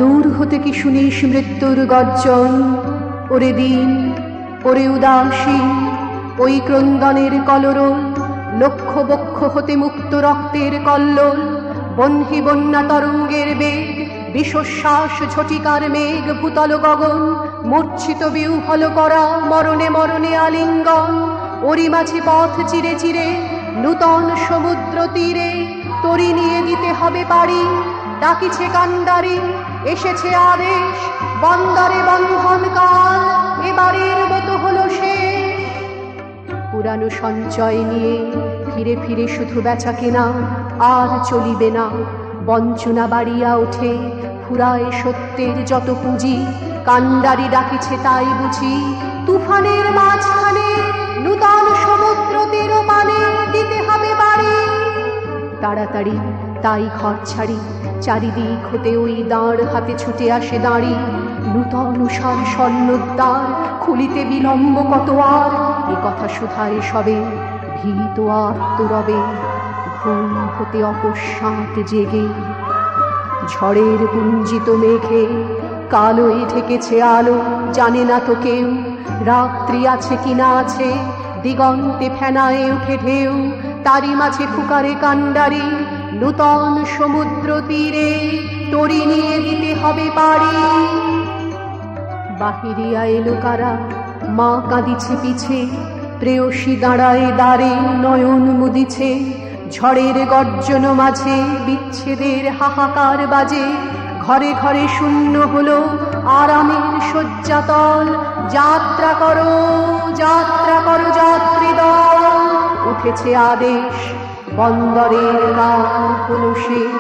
দূর হতে কি শুনিস মৃত্যুর গর্জন, ওরে দিন ওরে উদাসীন, ওই ক্রন্দনের কলরোল, লক্ষ বক্ষ হতে মুক্ত রক্তের কল্লোল, বহ্নি বন্যা তরঙ্গের বেগ, বিশ্বশ্বাস ঝটিকার মেঘ, ভূতল গগন মূর্ছিত বিহ্বল করা, মরণে মরণে আলিঙ্গন, ওরি মাঝে পথ চিরে চিরে নূতন সমুদ্র তীরে, তরি নিয়ে দিতে হবে পাড়ি, ডাকিছে কান্ডারি, এসেছে আদেশ, বন্দরে বন্ধন কাল, এবারের মতো হলো শেষ। পুরানো সঞ্চয় নিয়ে ফিরে ফিরে শুধু বেচা কেনা, আর চলিবে না, বঞ্চনা বাড়িয়া ওঠে, ফুরায় সত্যের যত পুঁজি, কান্ডারি ডাকিছে তাই বুঝি, তুফানের মাঝখানে নূতন সমুদ্র তীর পানে দিতে হবে বাড়ি। তাড়াতাড়ি তাই ঘর ছাড়ি, চারিদিক হতে ওই দাঁড় হাতে ছুটে আসে দাঁড়ি, নূতন উষার স্বর্ণোদ্বার, খুলিতে বিলম্ব কত আর, এ কথা শুধায় সবে, ভীত আত্মরবে, ঘুম হতে অকস্মাৎ জেগে। ঝড়ের গুঞ্জিত মেঘে কালোয় ঢেকেছে আলো, জানে না তো কেউ রাত্রি আছে কিনা আছে, দিগন্তে ফেনায় উঠে ঢেউ, তারি মাঝে ফুকারে কান্ডারি, নূতন সমুদ্র তীরে তরি নিয়ে দিতে হবে পাড়ি। বাহিরিয়া এলো কারা, মা কাঁদিছে পিছে, প্রেয়সী দাঁড়ায় দ্বারে নয়ন মুদিছে, ঝড়ের গর্জন মাঝে বিচ্ছেদের হাহাকার বাজে, ঘরে ঘরে শূন্য হলো আরামের শয্যাতল, যাত্রা করো যাত্রী দল, উঠেছে আদেশ, বন্দরের কাল হলো শেষ।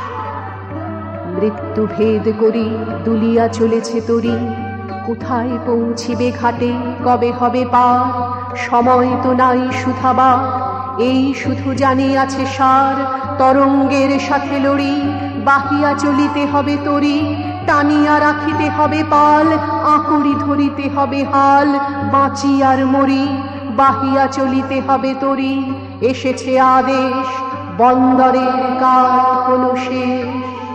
মৃত্যু ভেদ করি দুলিয়া চলেছে তরি, কোথায় পৌঁছিবে ঘাটে, কবে হবে পার, সময় তো নাই শুধাবার, এই শুধু জানি আছে সার, তরঙ্গের সাথে লড়ি, বাহিয়া চলিতে হবে তরি, টানিয়া রাখিতে হবে পাল, আঁকুড়ি ধরিতে হবে হাল, বাঁচি আর মরি, বাহিয়া চলিতে হবে তরি, এসেছে আদেশ, বন্দরের কাল হলো শেষ।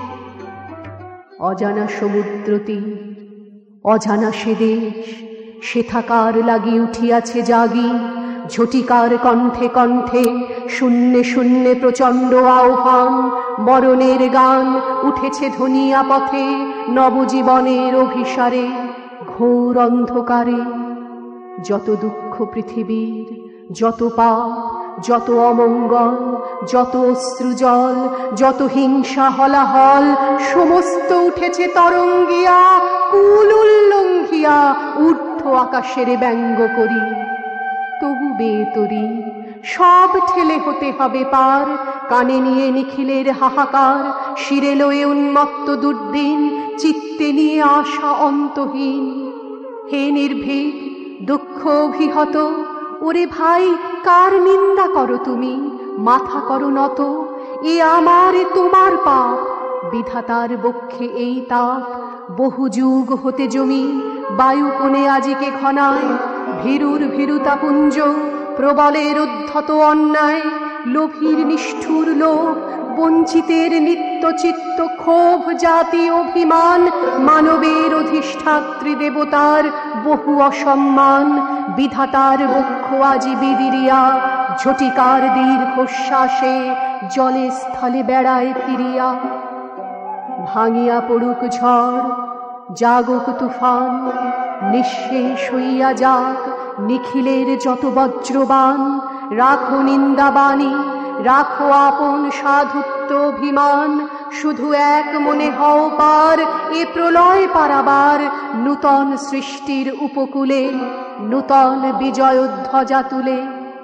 অজানা সমুদ্র তীর, অজানা সে দেশ, সে থাকার লাগি উঠিয়াছে জাগি, ঝটিকার কণ্ঠে কণ্ঠে শূন্যে শূন্যে প্রচণ্ড আহ্বান, মরণের গান উঠেছে ধনিয়া পথে, নবজীবনের অভিসারে, ঘোর অন্ধকারে। যত দুঃখ পৃথিবীর, যত পাপ, যত অমঙ্গল, যত অশ্রুজল, যত হিংসা হলাহল, সমস্ত উঠেছে তরঙ্গিয়া, কুল উল্লঙ্ঘিয়া ঊর্ধ্ব আকাশের ব্যঙ্গ করি। তবু বেতরি সব ঠেলে হতে হবে পার, কানে নিয়ে নিখিলের হাহাকার, শিরে লয়ে উন্মত্ত দুর্দিন, চিত্তে নিয়ে আশা অন্তহীন। হে নির্ভীক দুঃখ অভিহত, ওরে ভাই কার নিন্দা করো তুমি, মাথা করো নত, এ আমার তোমার পাপ, বিধাতার বক্ষে এই তাপ, বহু যুগ হতে জমি, বায়ু কোণে আজিকে ঘনায়, ভীরুর ভীরুতাপুঞ্জ, প্রবলের উদ্ধত অন্যায়, লোভীর নিষ্ঠুর লোভ, বঞ্চিতের নিত্য চিত্ত ক্ষোভ, জাতি অভিমান, মানবের অধিষ্ঠাত্রী দেবতার বহু অসম্মান, বিধাতার বক্ষ আজি বিদিরিয়া, ঝটিকার দীর্ঘশ্বাসে জলে স্থলে বেড়ায় ফিরিয়া। ভাঙিয়া পড়ুক ঝড়, জাগুক তুফান, নিঃশেষ হইয়া যাক নিখিলের যত বজ্রবান, রাখো নিন্দাবাণী, রাখো আপন সাধুত্ব অভিমান, শুধু এক মনে হও পার, এ প্রলয় পারাবার, নূতন সৃষ্টির উপকূলে, নূতন বিজয়োধ্বজা তুলে।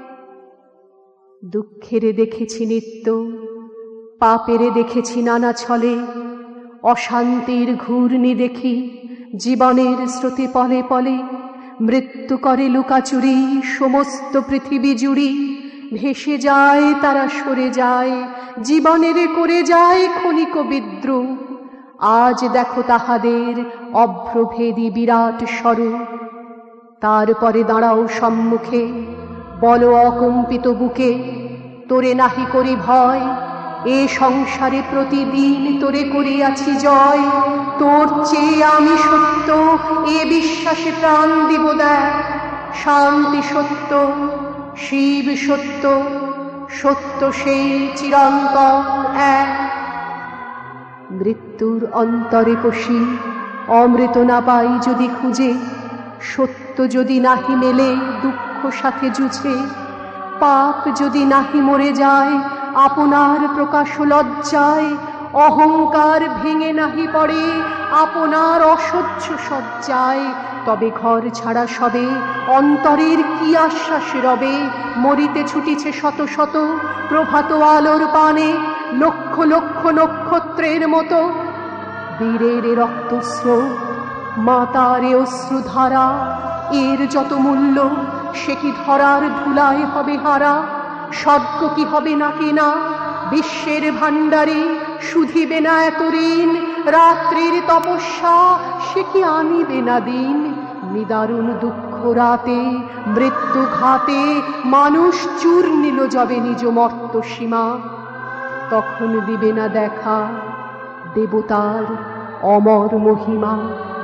দুঃখেরে দেখেছি নিত্য, পাপেরে দেখেছি নানা ছলে, অশান্তির ঘূর্ণি দেখি জীবনের স্রোতে পলে পলে, মৃত্যু করে লুকাচুরি সমস্ত পৃথিবী জুড়ি, ভেসে যায় তারা সরে যায়, জীবনের করে যায় ক্ষণিক বিদ্রুপ। আজ দেখো তাহাদের অভ্রভেদী বিরাট স্বরূপ, তারপরে দাঁড়াও সম্মুখে, বলো অকম্পিত বুকে, তোরে নাহি করি ভয়, এ সংসারে প্রতিদিন তোরে করিয়াছি জয়, তোর চেয়ে আমি সত্য এ বিশ্বাসে প্রাণ দিব দেখ। শান্তি সত্য, শিব সত্য, সত্য সেই চিরন্তন এক। মৃত্যুর অন্তরে পশি অমৃত না পাই যদি খুঁজে, সত্য যদি নাহি মেলে দুঃখ সাথে জুঝে, পাপ যদি নাহি মরে যায় আপনার প্রকাশ লজ্জায়, অহংকার ভেঙে নাহি পড়ে আপনার অসহ্য সজ্জায়, তবে ঘর ছাড়া সবে অন্তরের কি আশ্বাস রবে। মরিতে ছুটিছে শত শত প্রভাত আলোর পানে, লক্ষ লক্ষ নক্ষত্রের মতো বীরের রক্তস্রোত, মাতার অশ্রুধারা, এর যত মূল্য সে কি ধরার ধুলায় হবে হারা। স্বর্গ কি হবে না কিনা বিশ্বের ভাণ্ডারে, শুধিবে না এত ঋণ। রাত্রির তপস্যা সে কি আনিবে না দিন। নিদারুণ দুঃখ রাতে মৃত্যু ঘাতে, মানুষ চূর নিল যবে নিজ মর্ত সীমা। তখন দিবে না দেখা দেবতার অমর মহিমা।